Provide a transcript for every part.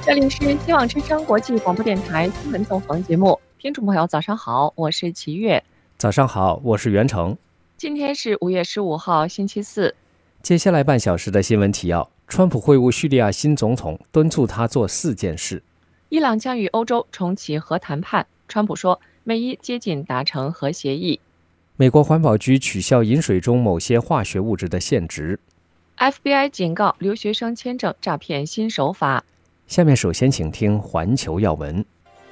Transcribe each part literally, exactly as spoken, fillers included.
这里是希望之声国际广播电台新闻纵横节目，听众朋友早上好，我是齐月。 早上好，我是袁成。 今天是五月十五号，星期四。 接下来半小时的新闻提要：川普会晤叙利亚新总统，敦促他做四件事。 伊朗将与欧洲重启核谈判，川普说美伊接近达成核协议。 美国环保局取消饮水中某些化学物质的限值。 F B I 警告留学生签证诈骗新手法。 下面首先请听环球要闻。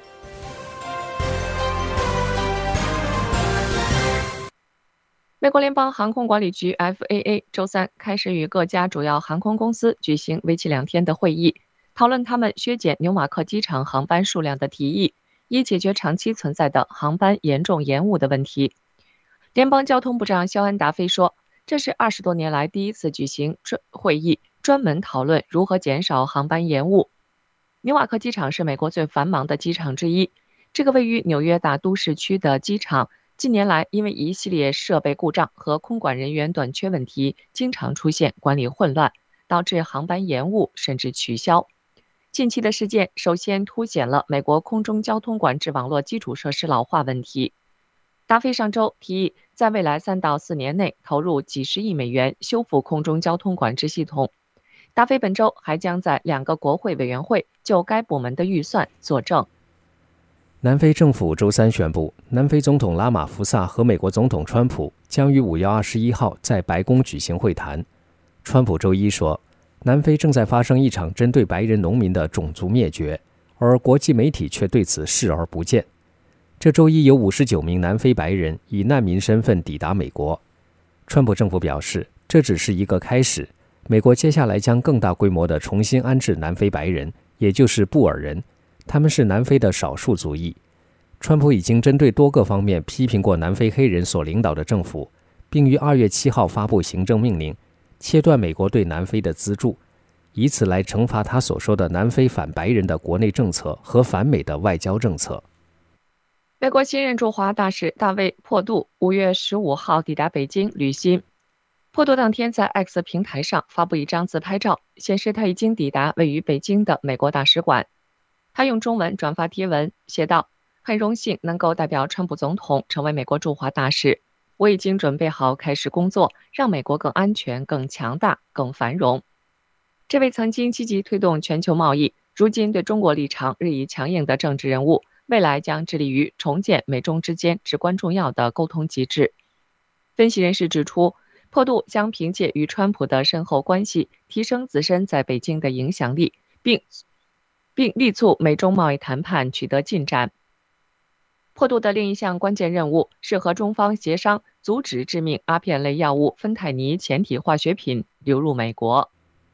美国联邦航空管理局 F A A 周三开始与各家主要航空公司举行为期两天的会议，讨论他们削减纽瓦克机场航班数量的提议，以解决长期存在的航班严重延误的问题。联邦交通部长肖恩·达菲说，这是二十多年来第一次举行会议，专门讨论如何减少航班延误。纽瓦克机场是美国最繁忙的机场之一，这个位于纽约大都市区的机场近年来因为一系列设备故障和空管人员短缺问题，经常出现管理混乱，导致航班延误甚至取消。近期的事件首先凸显了美国空中交通管制网络基础设施老化问题。达菲上周提议在未来三到四年内投入几十亿美元修复空中交通管制系统。达菲本周还将在两个国会委员会就该部门的预算作证。 南非政府周三宣布，南非总统拉马福萨和美国总统川普将于五月二十一号在白宫举行会谈。川普周一说，南非正在发生一场针对白人农民的种族灭绝，而国际媒体却对此视而不见。这周一有五十九名南非白人以难民身份抵达美国。川普政府表示，这只是一个开始，美国接下来将更大规模地重新安置南非白人，也就是布尔人，他们是南非的少数族裔。川普已经针对多个方面批评过南非黑人所领导的政府，并于二月七号发布行政命令，切断美国对南非的资助，以此来惩罚他所说的南非反白人的国内政策和反美的外交政策。 美国新任驻华大使大卫·珀杜五月十五号抵达北京履新。珀杜当天在 X 平台上发布一张自拍照，显示他已经抵达位于北京的美国大使馆。他用中文转发贴文，写道：很荣幸能够代表川普总统成为美国驻华大使，我已经准备好开始工作，让美国更安全、更强大、更繁荣。这位曾经积极推动全球贸易，如今对中国立场日益强硬的政治人物，未来将致力于重建美中之间至关重要的沟通机制。分析人士指出，珀杜将凭借与川普的深厚关系，提升自身在北京的影响力，并并力促美中贸易谈判取得进展。珀杜的另一项关键任务是和中方协商阻止致命阿片类药物芬太尼前体化学品流入美国。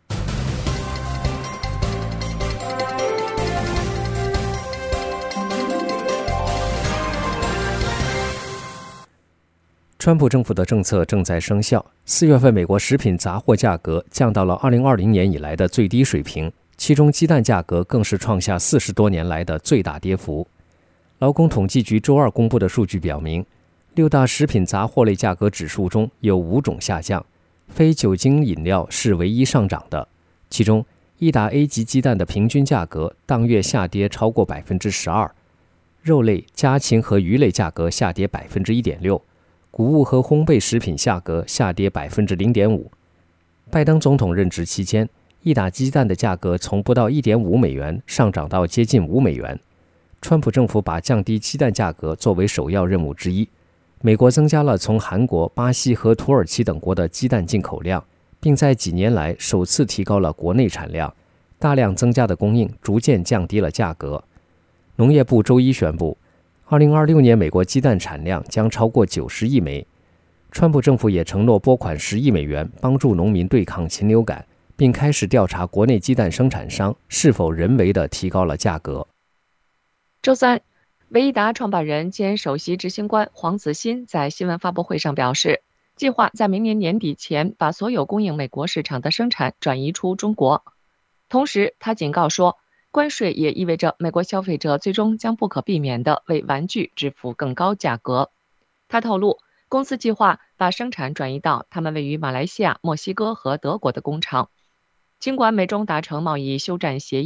川普政府的政策正在生效。四月份，美国食品杂货价格降到了二零二零年以来的最低水平，其中鸡蛋价格更是创下四十多年来的最大跌幅。劳工统计局周二公布的数据表明，六大食品杂货类价格指数中有五种下降，非酒精饮料是唯一上涨的。其中，一打 A 级鸡蛋的平均价格当月下跌超过百分之十二，肉类、家禽和鱼类价格下跌百分之一点六。谷物和烘焙食品价格下跌 百分之零点五。 拜登总统任职期间，一打鸡蛋的价格从不到 一点五美元上涨到接近五美元。川普政府把降低鸡蛋价格作为首要任务之一。美国增加了从韩国、巴西和土耳其等国的鸡蛋进口量，并在几年来首次提高了国内产量。大量增加的供应逐渐降低了价格。农业部周一宣布，二零二六年美国鸡蛋产量将超过九十亿枚。川普政府也承诺拨款十亿美元帮助农民对抗禽流感，并开始调查国内鸡蛋生产商是否人为地提高了价格。 周三，维益达创办人兼首席执行官黄子欣在新闻发布会上表示，计划在明年年底前把所有供应美国市场的生产转移出中国。同时，他警告说，关税也意味着美国消费者最终将不可避免地为玩具支付更高价格。他透露，公司计划把生产转移到他们位于马来西亚、墨西哥和德国的工厂。尽管美中达成贸易休战协议，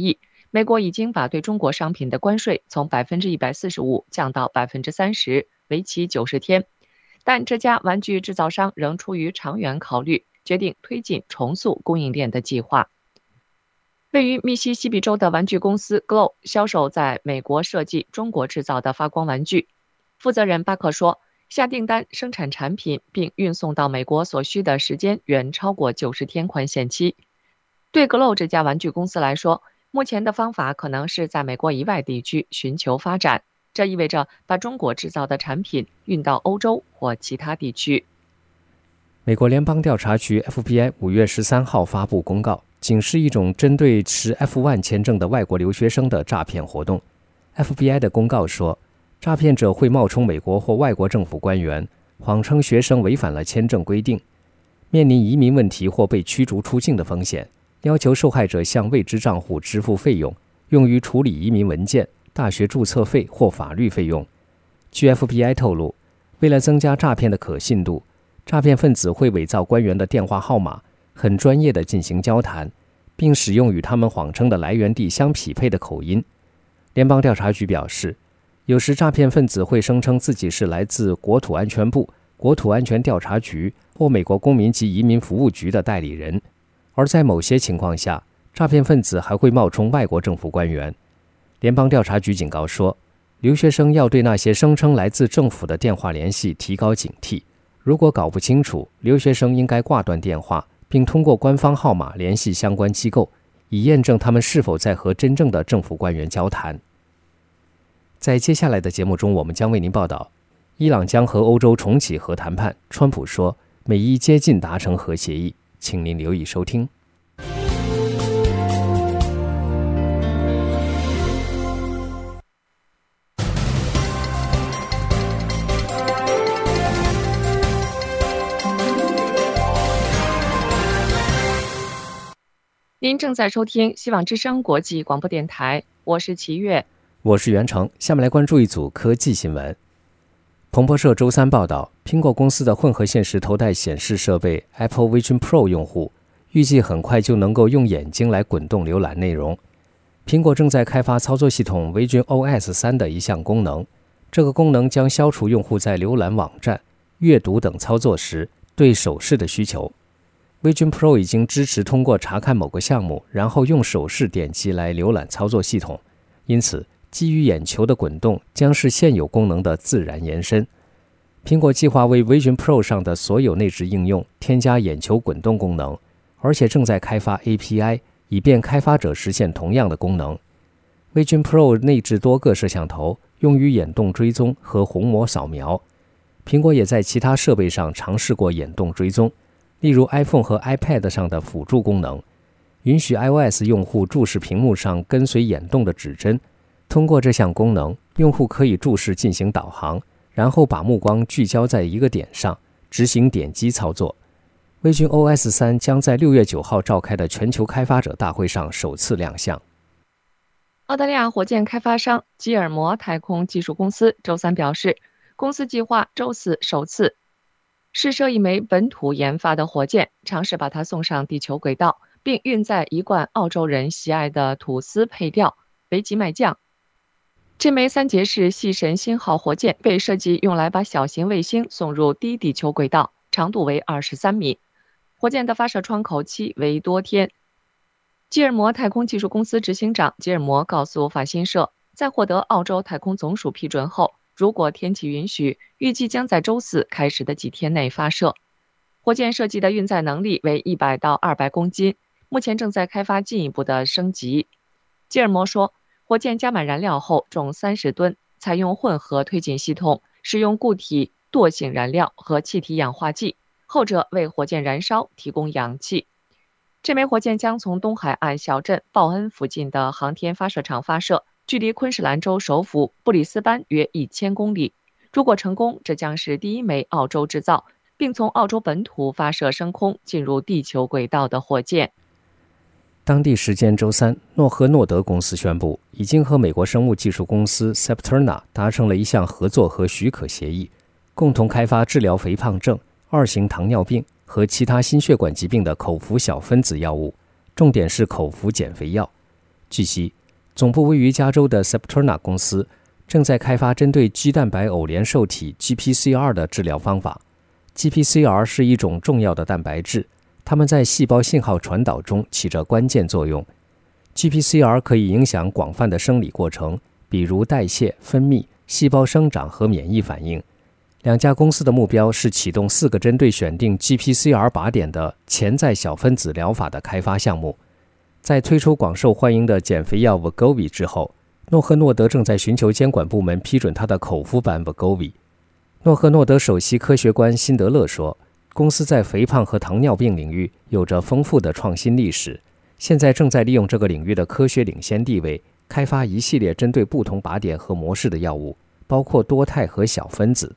美国已经把对中国商品的关税从百分之一百四十五降到百分之三十，为期九十天。但这家玩具制造商仍出于长远考虑，决定推进重塑供应链的计划。位于密西西比州的玩具公司 G L O W 销售在美国设计、中国制造的发光玩具。负责人巴克说，下订单生产产品并运送到美国所需的时间远超过九十天宽限期。对 G L O W 这家玩具公司来说，目前的方法可能是在美国以外地区寻求发展，这意味着把中国制造的产品运到欧洲或其他地区。 美国联邦调查局 F B I 五月十三号发布公告，警示一种针对持 F 一 签证的外国留学生的诈骗活动。F B I 的公告说，诈骗者会冒充美国或外国政府官员，谎称学生违反了签证规定，面临移民问题或被驱逐出境的风险，要求受害者向未知账户支付费用，用于处理移民文件、大学注册费或法律费用。据 F B I 透露，为了增加诈骗的可信度，诈骗分子会伪造官员的电话号码，很专业地进行交谈，并使用与他们谎称的来源地相匹配的口音。联邦调查局表示，有时诈骗分子会声称自己是来自国土安全部、国土安全调查局或美国公民及移民服务局的代理人，而在某些情况下，诈骗分子还会冒充外国政府官员。联邦调查局警告说，留学生要对那些声称来自政府的电话联系提高警惕。如果搞不清楚，留学生应该挂断电话，并通过官方号码联系相关机构，以验证他们是否在和真正的政府官员交谈。在接下来的节目中，我们将为您报道，伊朗将和欧洲重启核谈判，川普说美伊接近达成核协议，请您留意收听。 您正在收听希望之声国际广播电台，我是齐越， 我是袁成。下面来关注一组科技新闻。彭博社周三报道，苹果公司的混合现实头戴显示设备 Apple Vision Pro 用户预计很快就能够用眼睛来滚动浏览内容。苹果正在开发操作系统 Vision O S 三的一项功能，这个功能将消除用户在浏览网站、阅读等操作时对手势的需求。Vision Pro 已经支持通过查看某个项目，然后用手势点击来浏览操作系统，因此基于眼球的滚动将是现有功能的自然延伸。苹果计划为 Vision Pro 上的所有内置应用添加眼球滚动功能，而且正在开发 A P I， 以便开发者实现同样的功能。Vision Pro 内置多个摄像头，用于眼动追踪和虹膜扫描。苹果也在其他设备上尝试过眼动追踪，例如 iPhone 和 iPad 上的辅助功能，允许 iOS 用户注视屏幕上跟随眼动的指针。通过这项功能，用户可以注视进行导航，然后把目光聚焦在一个点上，执行点击操作。Vision O S 三将在六月九号召开的全球开发者大会上首次亮相。 澳大利亚火箭开发商基尔摩太空技术公司周三表示，公司计划周四首次试射一枚本土研发的火箭，尝试把它送上地球轨道，并运载一罐澳洲人喜爱的吐司配料维吉麦酱。这枚三节式细神星号火箭被设计用来把小型卫星送入低地球轨道，长度为二十三米。火箭的发射窗口期为多天。基尔摩太空技术公司执行长基尔摩告诉法新社，在获得澳洲太空总署批准后，如果天气允许，预计将在周四开始的几天内发射。火箭设计的运载能力为一百到二百公斤，目前正在开发进一步的升级。基尔摩说，火箭加满燃料后重三十吨，采用混合推进系统，使用固体惰性燃料和气体氧化剂，后者为火箭燃烧提供氧气。这枚火箭将从东海岸小镇鲍恩附近的航天发射场发射，距离昆士兰州首府布里斯班约一千公里。如果成功，这将是第一枚澳洲制造并从澳洲本土发射升空进入地球轨道的火箭。 当地时间周三，诺和诺德公司宣布，已经和美国生物技术公司 Septerna 达成了一项合作和许可协议，共同开发治疗肥胖症、二型糖尿病和其他心血管疾病的口服小分子药物，重点是口服减肥药。据悉， 总部位于加州的 Septerna 公司正在开发针对肌蛋白偶联受体 G P C R 的治疗方法。G P C R 是一种重要的蛋白质，它们在细胞信号传导中起着关键作用。G P C R 可以影响广泛的生理过程，比如代谢、分泌、细胞生长和免疫反应。两家公司的目标是启动四个针对选定 G P C R 靶点的潜在小分子疗法的开发项目。在推出广受欢迎的减肥药 Wegovy 之后，诺赫诺德正在寻求监管部门批准它的口服版 Wegovy。诺赫诺德首席科学官辛德勒说，公司在肥胖和糖尿病领域有着丰富的创新历史，现在正在利用这个领域的科学领先地位，开发一系列针对不同靶点和模式的药物，包括多肽和小分子。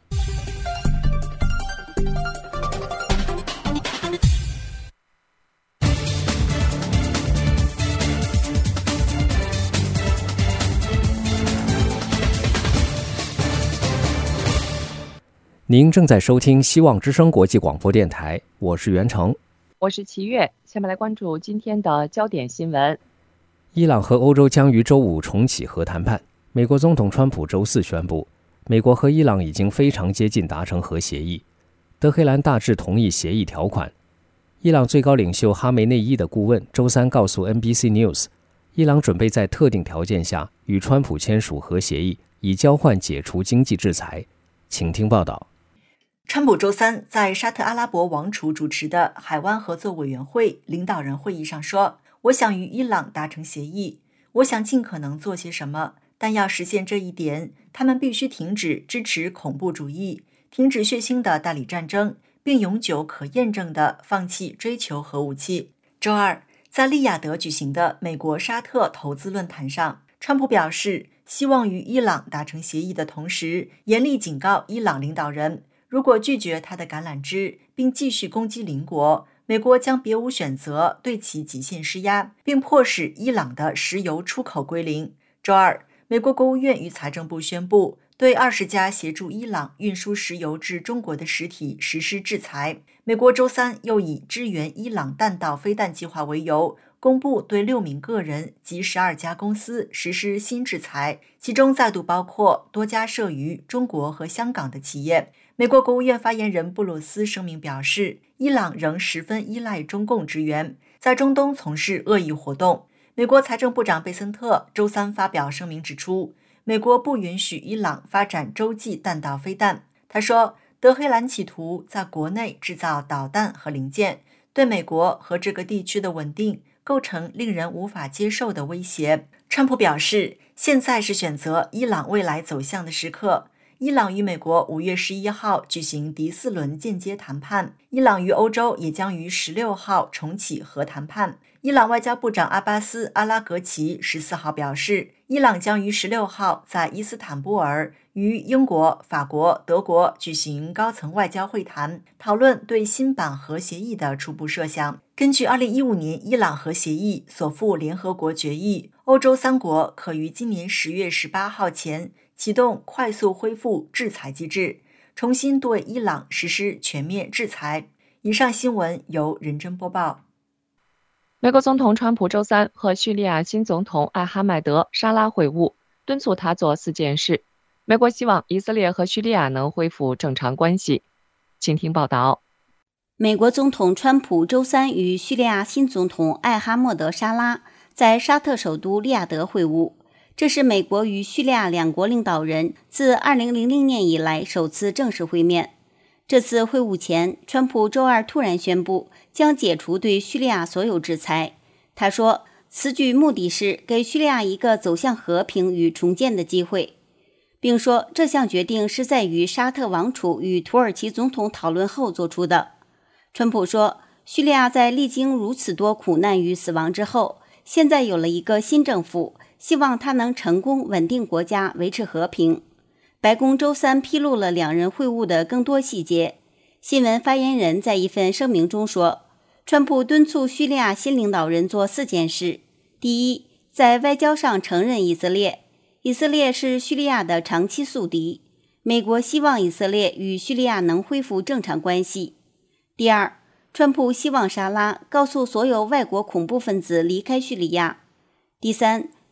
您正在收听希望之声国际广播电台，我是袁成， 我是齐月。下面来关注今天的焦点新闻。 伊朗和欧洲将于周五重启核谈判。美国总统川普周四宣布，美国和伊朗已经非常接近达成核协议，德黑兰大致同意协议条款。伊朗最高领袖哈梅内伊的顾问周三告诉 N B C News， 伊朗准备在特定条件下与川普签署核协议，以交换解除经济制裁。请听报道。 川普周三在沙特阿拉伯王储主持的海湾合作委员会领导人会议上说，我想与伊朗达成协议，我想尽可能做些什么，但要实现这一点，他们必须停止支持恐怖主义，停止血腥的代理战争，并永久可验证地放弃追求核武器。周二，在利雅得举行的美国沙特投资论坛上，川普表示希望与伊朗达成协议的同时，严厉警告伊朗领导人，如果拒绝他的橄榄枝并继续攻击邻国，美国将别无选择对其极限施压，并迫使伊朗的石油出口归零。周二，美国国务院与财政部宣布对二十家协助伊朗运输石油至中国的实体实施制裁。美国周三又以支援伊朗弹道飞弹计划为由，公布对六名个人及十二家公司实施新制裁，其中再度包括多家设于中国和香港的企业。美国国务院发言人布鲁斯声明表示，伊朗仍十分依赖中共支援，在中东从事恶意活动。美国财政部长贝森特周三发表声明指出，美国不允许伊朗发展洲际弹道飞弹。他说，德黑兰企图在国内制造导弹和零件，对美国和这个地区的稳定构成令人无法接受的威胁。川普表示，现在是选择伊朗未来走向的时刻。伊朗与美国五月十一号举行第四轮间接谈判，伊朗与欧洲也将于十六号重启核谈判。伊朗外交部长阿巴斯·阿拉格齐十四号表示，伊朗将于十六号在伊斯坦布尔与英国、法国、德国举行高层外交会谈，讨论对新版核协议的初步设想。根据二零一五年伊朗核协议所附联合国决议，欧洲三国可于今年十月十八号前启动快速恢复制裁机制，重新对伊朗实施全面制裁。以上新闻由任真播报。 美国总统川普周三和叙利亚新总统艾哈迈德·沙拉会晤，敦促他做四件事。美国希望以色列和叙利亚能恢复正常关系。请听报道。 美国总统川普周三与叙利亚新总统艾哈默德·沙拉在沙特首都利雅得会晤，这是美国与叙利亚两国领导人自二零零零年以来首次正式会面。这次会晤前，川普周二突然宣布将解除对叙利亚所有制裁。他说，此举目的是给叙利亚一个走向和平与重建的机会，并说这项决定是在与沙特王储与土耳其总统讨论后做出的。川普说，叙利亚在历经如此多苦难与死亡之后，现在有了一个新政府，希望他能成功稳定国家，维持和平。白宫周三披露了两人会晤的更多细节。新闻发言人在一份声明中说，川普敦促叙利亚新领导人做四件事。第一，在外交上承认以色列。以色列是叙利亚的长期宿敌，美国希望以色列与叙利亚能恢复正常关系。第二，川普希望沙拉告诉所有外国恐怖分子离开叙利亚。第三，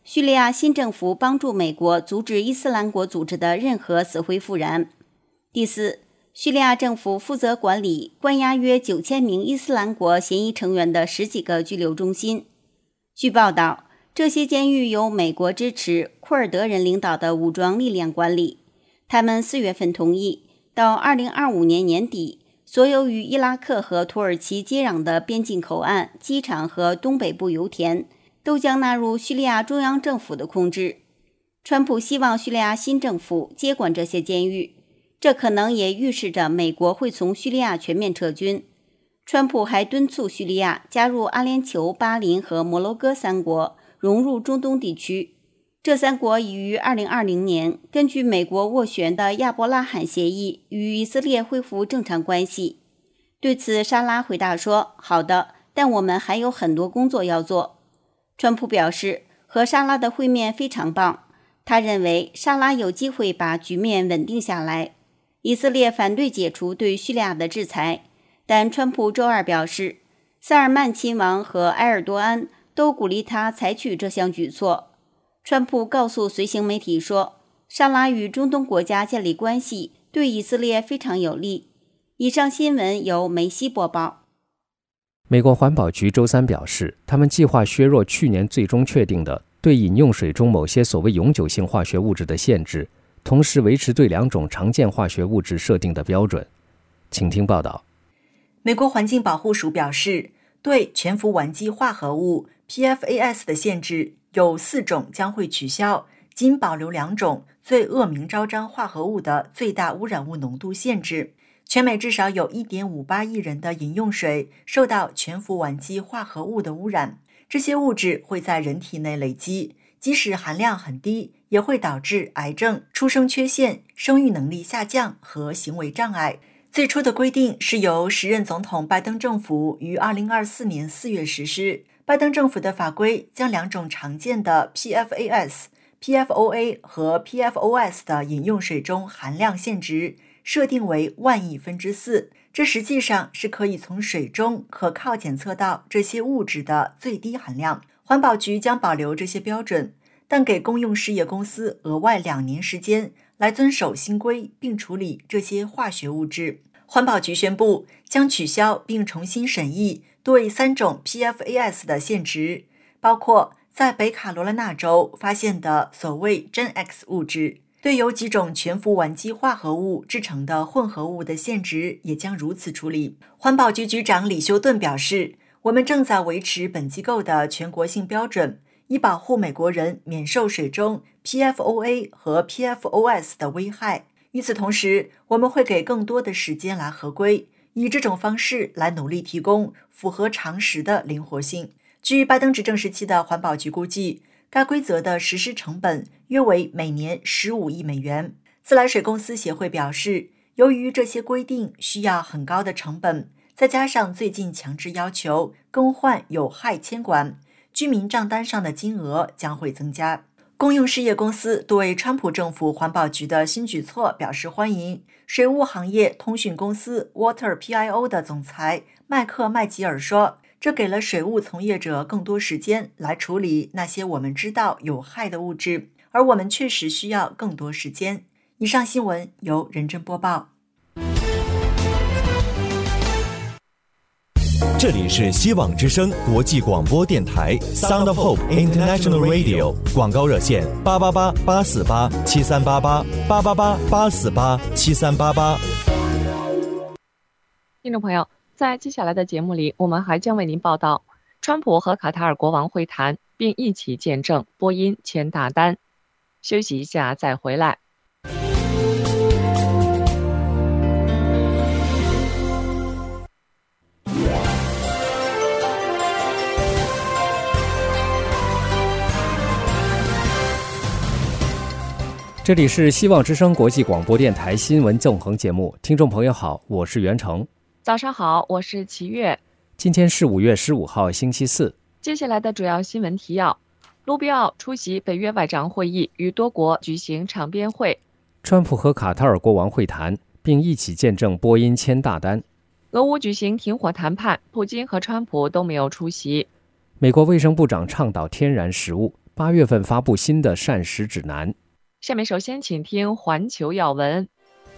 叙利亚新政府帮助美国阻止伊斯兰国组织的任何死灰复燃。第四，叙利亚政府负责管理关押约九千名伊斯兰国嫌疑成员的十几个拘留中心。据报道，这些监狱由美国支持、库尔德人领导的武装力量管理。他们四月份同意，到二零二五年年底，所有与伊拉克和土耳其接壤的边境口岸、机场和东北部油田都将纳入叙利亚中央政府的控制。川普希望叙利亚新政府接管这些监狱，这可能也预示着美国会从叙利亚全面撤军。川普还敦促叙利亚加入阿联酋、巴林和摩洛哥三国，融入中东地区。这三国已于二零二零年根据美国斡旋的亚伯拉罕协议与以色列恢复正常关系。对此，沙拉回答说：“好的，但我们还有很多工作要做。”川普表示，和沙拉的会面非常棒，他认为沙拉有机会把局面稳定下来。以色列反对解除对叙利亚的制裁，但川普周二表示，萨尔曼亲王和埃尔多安都鼓励他采取这项举措。川普告诉随行媒体说，沙拉与中东国家建立关系对以色列非常有利。以上新闻由梅西播报。 美国环保局周三表示，他们计划削弱去年最终确定的对饮用水中某些所谓永久性化学物质的限制，同时维持对两种常见化学物质设定的标准。请听报道。 美国环境保护署表示，对全氟烷基化合物 P F A S 的限制有四种将会取消，仅保留两种最恶名昭彰化合物的最大污染物浓度限制。全美至少有 一点五八亿人的饮用水受到全氟烷基化合物的污染，这些物质会在人体内累积，即使含量很低，也会导致癌症、出生缺陷、生育能力下降和行为障碍。最初的规定是由时任总统拜登政府于二零二四年四月实施。拜登政府的法规将两种常见的 P F A S、P F O A 和 P F O S 的饮用水中含量限值设定为万亿分之四，这实际上是可以从水中可靠检测到这些物质的最低含量。环保局将保留这些标准，但给公用事业公司额外两年时间来遵守新规并处理这些化学物质。环保局宣布将取消并重新审议对三种 P F A S 的限值，包括在北卡罗来纳州发现的所谓 Gen X 物质。对有几种全氟烷基化合物制成的混合物的限值也将如此处理。环保局局长李修顿表示，我们正在维持本机构的全国性标准，以保护美国人免受水中 P F O A 和 P F O S 的危害。与此同时，我们会给更多的时间来合规，以这种方式来努力提供符合常识的灵活性。据拜登执政时期的环保局估计，该规则的实施成本约为每年十五亿美元。自来水公司协会表示，由于这些规定需要很高的成本，再加上最近强制要求更换有害铅管，居民账单上的金额将会增加。公用事业公司对川普政府环保局的新举措表示欢迎。水务行业通讯公司 Water P I O 的总裁麦克麦吉尔说，这给了水务从业者更多时间来处理那些我们知道有害的物质，而我们确实需要更多时间。以上新闻由任真播报。 这里是希望之声国际广播电台 Sound of Hope International Radio， 广告热线八八八八四八七三八八八八八八四八七三八八。 听众朋友，在接下来的节目里，我们还将为您报道川普和卡塔尔国王会谈，并一起见证波音签大单。休息一下再回来。 这里是希望之声国际广播电台新闻纵横节目，听众朋友好，我是袁成。 早上好，我是齐月。 今天是五月十五号，星期四。 接下来的主要新闻提要：卢比奥出席北约外长会议，与多国举行场边会； 川普和卡塔尔国王会谈，并一起见证波音签大单； 俄乌举行停火谈判，普京和川普都没有出席； 美国卫生部长倡导天然食物， 八月份发布新的膳食指南。 下面首先请听环球要闻。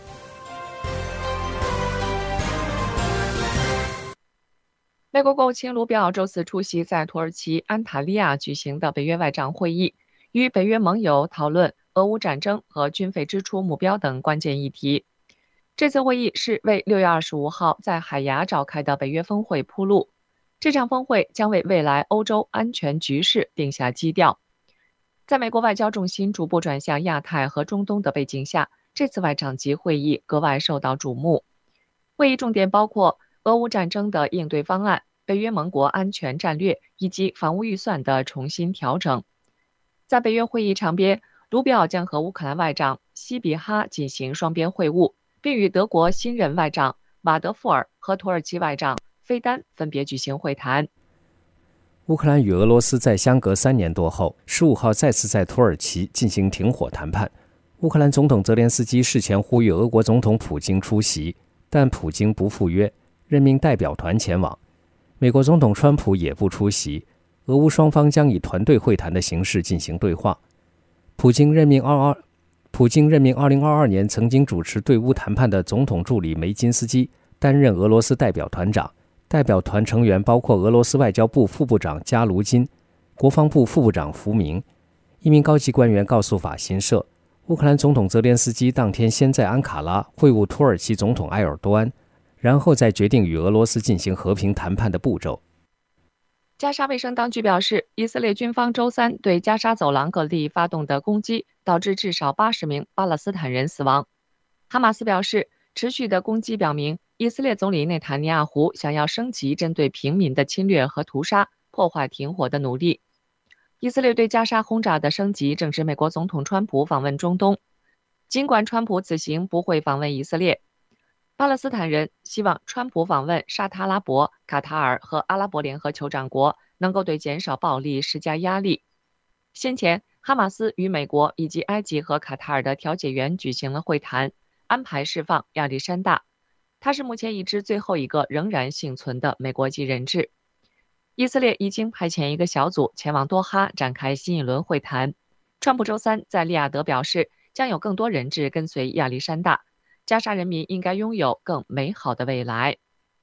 美国国务卿卢比奥周四出席在土耳其安塔利亚举行的北约外长会议，与北约盟友讨论俄乌战争和军费支出目标等关键议题。这次会议是为六月二十五号在海牙召开的北约峰会铺路。这场峰会将为未来欧洲安全局势定下基调。在美国外交重心逐步转向亚太和中东的背景下，这次外长级会议格外受到瞩目。会议重点包括俄乌战争的应对方案、北约盟国安全战略以及防务预算的重新调整。在北约会议场边，卢比奥将和乌克兰外长西比哈进行双边会晤，并与德国新任外长马德富尔和土耳其外长菲丹分别举行会谈。 乌克兰与俄罗斯在相隔三年多后，十五号再次在土耳其进行停火谈判。乌克兰总统泽连斯基事前呼吁俄国总统普京出席，但普京不赴约，任命代表团前往。美国总统川普也不出席，俄乌双方将以团队会谈的形式进行对话。普京任命二二，普京任命二零二二年曾经主持对乌谈判的总统助理梅金斯基担任俄罗斯代表团长。代表团成员包括俄罗斯外交部副部长加卢金、国防部副部长福明。一名高级官员告诉法新社，乌克兰总统泽连斯基当天先在安卡拉会晤土耳其总统埃尔多安，然后再决定与俄罗斯进行和平谈判的步骤。 加沙卫生当局表示，以色列军方周三对加沙走廊各地发动的攻击，导致至少八十名巴勒斯坦人死亡。哈马斯表示，持续的攻击表明，以色列总理内塔尼亚胡想要升级针对平民的侵略和屠杀，破坏停火的努力。以色列对加沙轰炸的升级正值美国总统川普访问中东。尽管川普此行不会访问以色列，巴勒斯坦人希望川普访问沙特阿拉伯、卡塔尔和阿拉伯联合酋长国，能够对减少暴力施加压力。先前，哈马斯与美国以及埃及和卡塔尔的调解员举行了会谈，安排释放亚历山大。他是目前已知最后一个仍然幸存的美国籍人质。以色列已经派遣一个小组前往多哈展开新一轮会谈。川普周三在利雅得表示，将有更多人质跟随亚历山大。加沙人民应该拥有更美好的未来。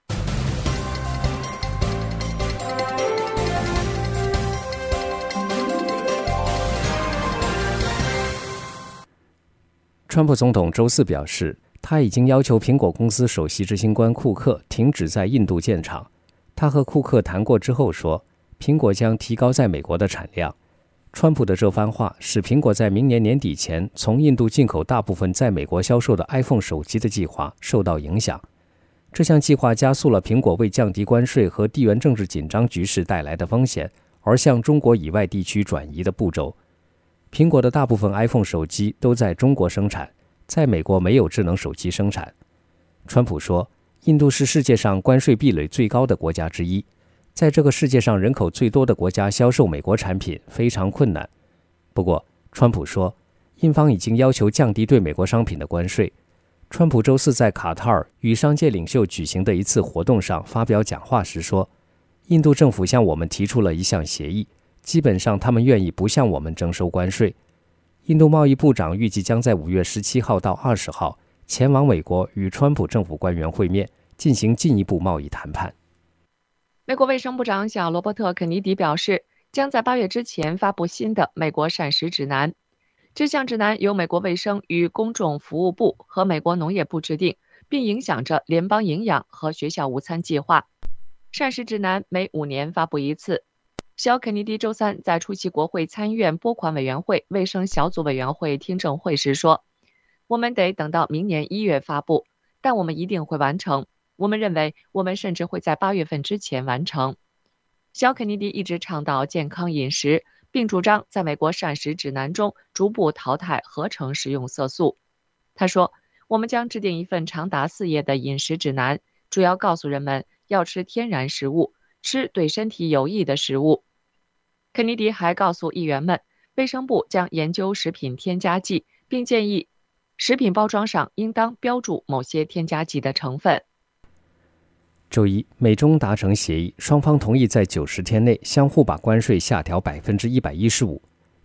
川普总统周四表示，他已经要求苹果公司首席执行官库克停止在印度建厂。他和库克谈过之后说，苹果将提高在美国的产量。川普的这番话使苹果在明年年底前从印度进口大部分在美国销售的 iPhone 手机的计划受到影响。这项计划加速了苹果为降低关税和地缘政治紧张局势带来的风险而向中国以外地区转移的步骤。苹果的大部分 iPhone 手机都在中国生产，在美国没有智能手机生产。川普说，印度是世界上关税壁垒最高的国家之一，在这个世界上人口最多的国家销售美国产品非常困难。不过，川普说，印方已经要求降低对美国商品的关税。川普周四在卡塔尔与商界领袖举行的一次活动上发表讲话时说，印度政府向我们提出了一项协议，基本上他们愿意不向我们征收关税。印度贸易部长预计将在五月十七号到二十号前往美国与川普政府官员会面，进行进一步贸易谈判。 美国卫生部长小罗伯特·肯尼迪表示，将在八月之前发布新的美国膳食指南。这项指南由美国卫生与公众服务部和美国农业部制定，并影响着联邦营养和学校午餐计划。膳食指南每五年发布一次。小肯尼迪周三在出席国会参议院拨款委员会卫生小组委员会听证会时说，我们得等到明年一月发布，但我们一定会完成。我们认为我们甚至会在八月份之前完成。小肯尼迪一直倡导健康饮食，并主张在美国膳食指南中逐步淘汰合成食用色素。他说，我们将制定一份长达四页的饮食指南，主要告诉人们要吃天然食物，吃对身体有益的食物。肯尼迪还告诉议员们，卫生部将研究食品添加剂，并建议食品包装上应当标注某些添加剂的成分。 周一，美中达成协议，双方同意在九十天内相互把关税下调百分之一百一十五。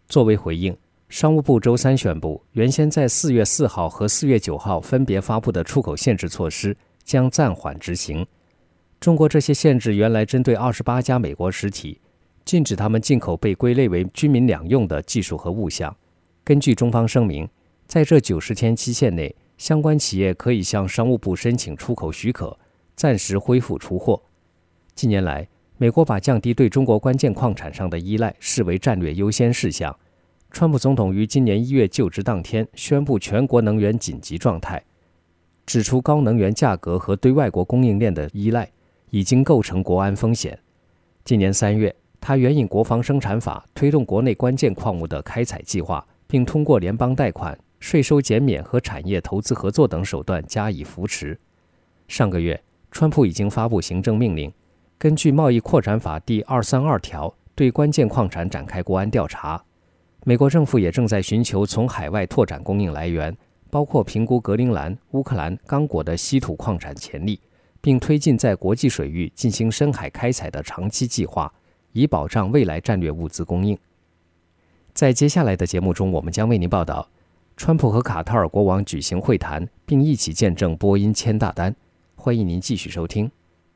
作为回应，商务部周三宣布，原先在四月四号和四月九号分别发布的出口限制措施将暂缓执行。中国这些限制原来针对二十八家美国实体，禁止他们进口被归类为军民两用的技术和物项。根据中方声明，在这九十天期限内，相关企业可以向商务部申请出口许可，暂时恢复出货。近年来，美国把降低对中国关键矿产上的依赖视为战略优先事项。川普总统于今年一月就职当天宣布全国能源紧急状态，指出高能源价格和对外国供应链的依赖已经构成国安风险。今年三月，他援引国防生产法推动国内关键矿物的开采计划，并通过联邦贷款、税收减免和产业投资合作等手段加以扶持。上个月，川普已经发布行政命令，根据贸易扩展法第二三二条，对关键矿产展开国安调查。美国政府也正在寻求从海外拓展供应来源，包括评估格陵兰、乌克兰、刚果的稀土矿产潜力，并推进在国际水域进行深海开采的长期计划，以保障未来战略物资供应。在接下来的节目中，我们将为您报道，川普和卡塔尔国王举行会谈，并一起见证波音签大单。欢迎您继续收听。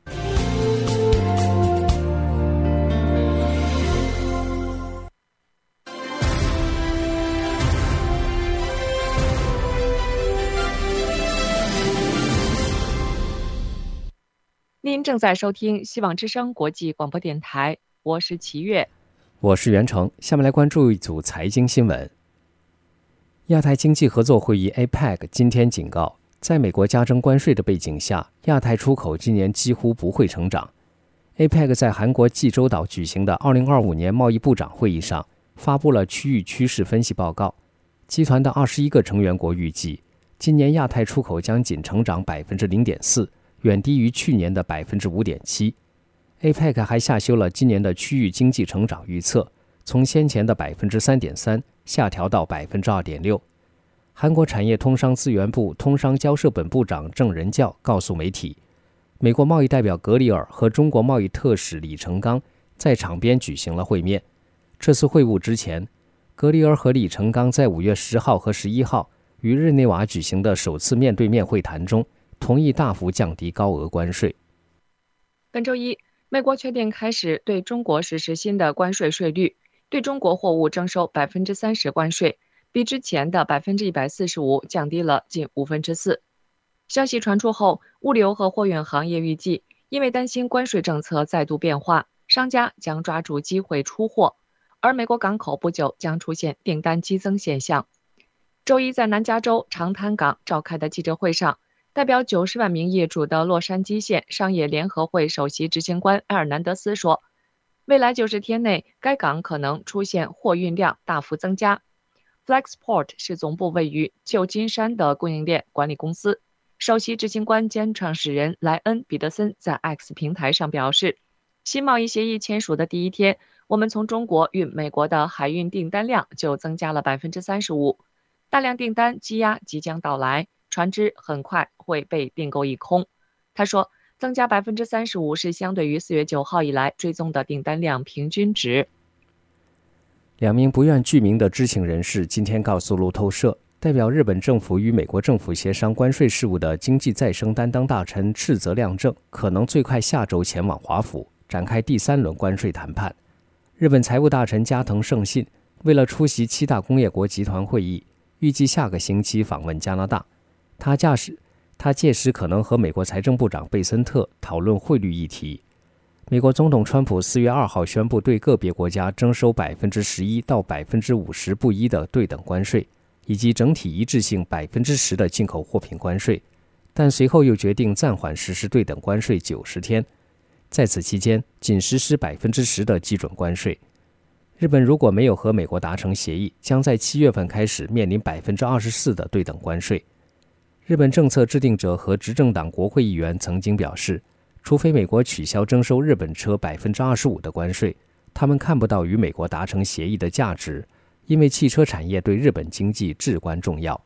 您正在收听希望之声国际广播电台，我是齐越， 我是袁成。下面来关注一组财经新闻。亚太经济合作会议 A P E C 今天警告，在美国加征关税的背景下，亚太出口今年几乎不会成长。A P E C 在韩国济州岛举行的二零二五年贸易部长会议上发布了区域趋势分析报告。集团的二十一个成员国预计，今年亚太出口将仅成长 百分之零点四，远低于去年的 百分之五点七。 A P E C 还下修了今年的区域经济成长预测，从先前的 百分之三点三 下调到 百分之二点六。 韩国产业通商资源部通商交涉本部长郑仁教告诉媒体，美国贸易代表格里尔和中国贸易特使李成刚在场边举行了会面。这次会晤之前，格里尔和李成刚在五月十号和十一号于日内瓦举行的首次面对面会谈中同意大幅降低高额关税。 本周一，美国确定开始对中国实施新的关税税率，对中国货物征收 百分之三十 关税，比之前的 百分之一百四十五 降低了近五分之四。消息传出后，物流和货运行业预计，因为担心关税政策再度变化，商家将抓住机会出货，而美国港口不久将出现订单激增现象。周一在南加州长滩港召开的记者会上，代表九十万名业主的洛杉矶县商业联合会首席执行官埃尔南德斯说，未来九十天内该港可能出现货运量大幅增加。Flexport 是总部位于旧金山的供应链管理公司。首席执行官兼创始人莱恩·彼得森在 X 平台上表示，新贸易协议签署的第一天，我们从中国运美国的海运订单量就增加了 百分之三十五， 大量订单积压即将到来，船只很快会被订购一空。他说，增加 百分之三十五 是相对于四月九号以来追踪的订单量平均值。 两名不愿具名的知情人士今天告诉路透社，代表日本政府与美国政府协商关税事务的经济再生担当大臣赤泽亮正可能最快下周前往华府展开第三轮关税谈判。日本财务大臣加藤胜信为了出席七大工业国集团会议，预计下个星期访问加拿大。他驾驶他届时可能和美国财政部长贝森特讨论汇率议题。美国总统川普四月二号宣布对个别国家征收 百分之十一 到 百分之五十 不一的对等关税，以及整体一致性 百分之十 的进口货品关税，但随后又决定暂缓实施对等关税九十天，在此期间仅实施 百分之十 的基准关税。日本如果没有和美国达成协议，将在七月份开始面临 百分之二十四 的对等关税。日本政策制定者和执政党国会议员曾经表示，除非美国取消征收日本车 百分之二十五 的关税，他们看不到与美国达成协议的价值，因为汽车产业对日本经济至关重要。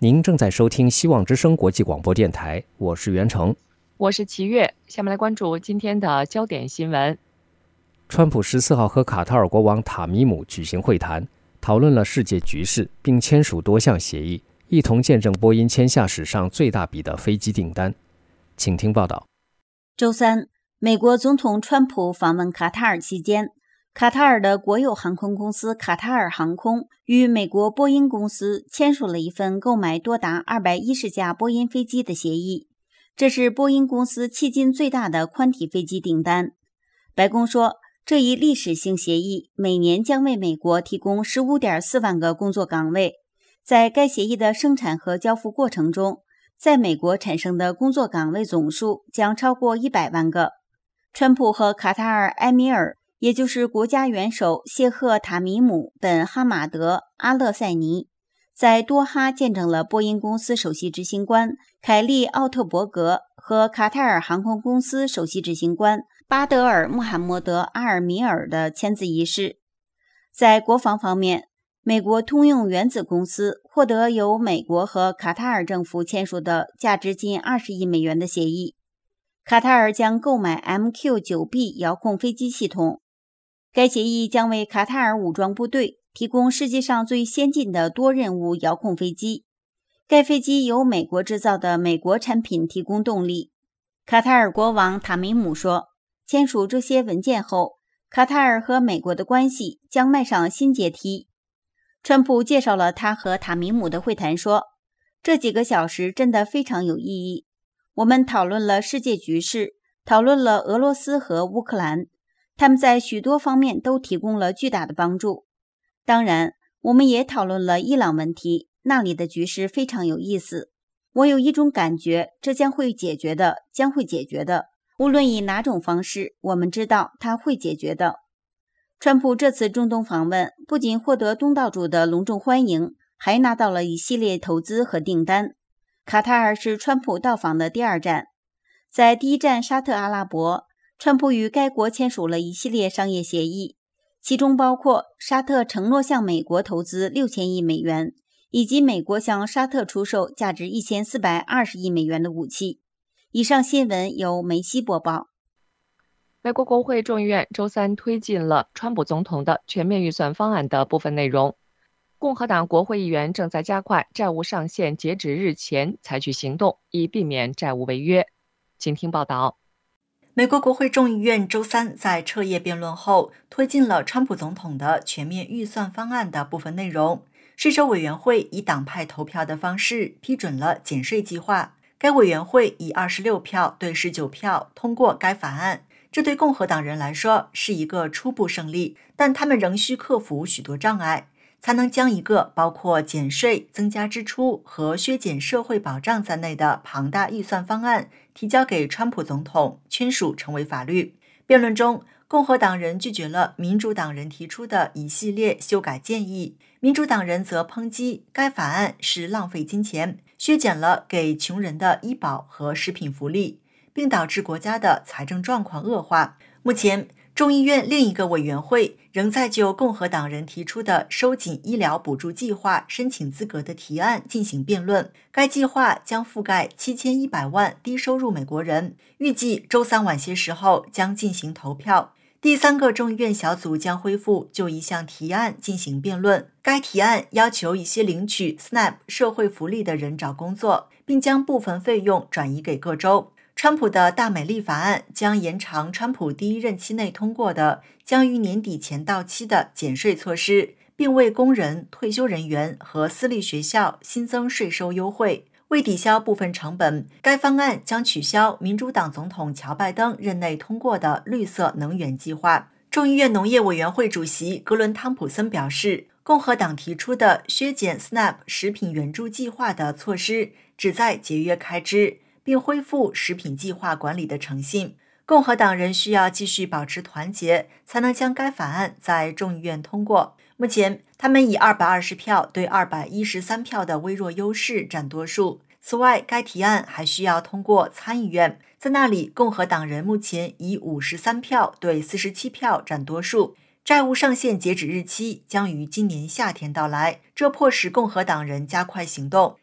您正在收听希望之声国际广播电台，我是袁成， 我是齐越。下面来关注今天的焦点新闻。 川普十四号和卡塔尔国王塔米姆举行会谈，讨论了世界局势，并签署多项协议，一同见证波音签下史上最大笔的飞机订单。请听报道。 周三，美国总统川普访问卡塔尔期间，卡塔尔的国有航空公司卡塔尔航空与美国波音公司签署了一份购买多达二百一十架波音飞机的协议，这是波音公司迄今最大的宽体飞机订单。白宫说，这一历史性协议每年将为美国提供 十五点四万个工作岗位，在该协议的生产和交付过程中，在美国产生的工作岗位总数将超过一百万个。川普和卡塔尔埃米尔，也就是国家元首谢赫塔米姆本哈马德阿勒塞尼，在多哈见证了波音公司首席执行官凯利奥特伯格和卡塔尔航空公司首席执行官巴德尔穆罕默德阿尔米尔的签字仪式。在国防方面，美国通用原子公司获得由美国和卡塔尔政府签署的价值近二十亿美元的协议，卡塔尔将购买 M Q 九 B 遥控飞机系统。该协议将为卡塔尔武装部队提供世界上最先进的多任务遥控飞机。该飞机由美国制造的美国产品提供动力。卡塔尔国王塔米姆说，签署这些文件后，卡塔尔和美国的关系将迈上新阶梯。川普介绍了他和塔米姆的会谈说，这几个小时真的非常有意义。我们讨论了世界局势，讨论了俄罗斯和乌克兰，他们在许多方面都提供了巨大的帮助。当然，我们也讨论了伊朗问题，那里的局势非常有意思。我有一种感觉，这将会解决的，将会解决的。无论以哪种方式，我们知道它会解决的。川普这次中东访问不仅获得东道主的隆重欢迎，还拿到了一系列投资和订单。卡塔尔是川普到访的第二站。在第一站沙特阿拉伯，川普与该国签署了一系列商业协议，其中包括沙特承诺向美国投资六千亿美元，以及美国向沙特出售价值一千四百二十亿美元的武器。以上新闻由梅西播报。 美国国会众议院周三推进了川普总统的全面预算方案的部分内容。共和党国会议员正在加快债务上限截止日前采取行动，以避免债务违约。请听报道。 美国国会众议院周三在彻夜辩论后推进了川普总统的全面预算方案的部分内容。税收委员会以党派投票的方式批准了减税计划，该委员会以二十六票对十九票通过该法案。这对共和党人来说是一个初步胜利，但他们仍需克服许多障碍，才能将一个包括减税、增加支出和削减社会保障在内的庞大预算方案提交给川普总统签署成为法律。辩论中，共和党人拒绝了民主党人提出的一系列修改建议，民主党人则抨击该法案是浪费金钱，削减了给穷人的医保和食品福利，并导致国家的财政状况恶化。目前，众议院另一个委员会仍在就共和党人提出的收紧医疗补助计划申请资格的提案进行辩论。该计划将覆盖七千一百万低收入美国人，预计周三晚些时候将进行投票。第三个众议院小组将恢复就一项提案进行辩论。该提案要求一些领取 S N A P 社会福利的人找工作，并将部分费用转移给各州。川普的大美丽法案将延长川普第一任期内通过的将于年底前到期的减税措施，并为工人、退休人员和私立学校新增税收优惠。为抵消部分成本，该方案将取消民主党总统乔拜登任内通过的绿色能源计划。众议院农业委员会主席格伦·汤普森表示，共和党提出的削减 S N A P 食品援助计划的措施旨在节约开支，并恢复食品计划管理的诚信。共和党人需要继续保持团结，才能将该法案在众议院通过。目前，他们以二百二十票对二百一十三票的微弱优势占多数。此外，该提案还需要通过参议院，在那里共和党人目前以五十三票对四十七票占多数。债务上限截止日期将于今年夏天到来，这迫使共和党人加快行动。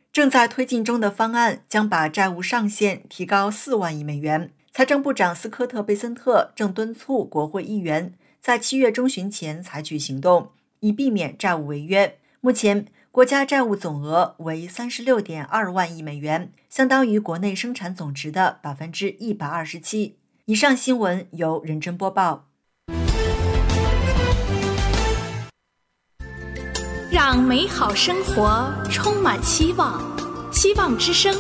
正在推进中的方案将把债务上限提高四万亿美元。财政部长斯科特·贝森特正敦促国会议员在七月中旬前采取行动，以避免债务违约。目前，国家债务总额为三十六点二万亿美元，相当于国内生产总值的百分之一百二十七。以上新闻由任真播报。 让美好生活充满希望，希望之声。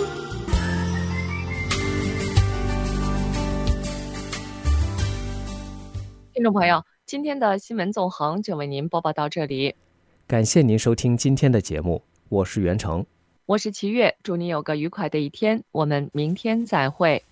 听众朋友，今天的新闻纵横就为您播报到这里。 感谢您收听今天的节目，我是袁成， 我是齐月，祝您有个愉快的一天，我们明天再会。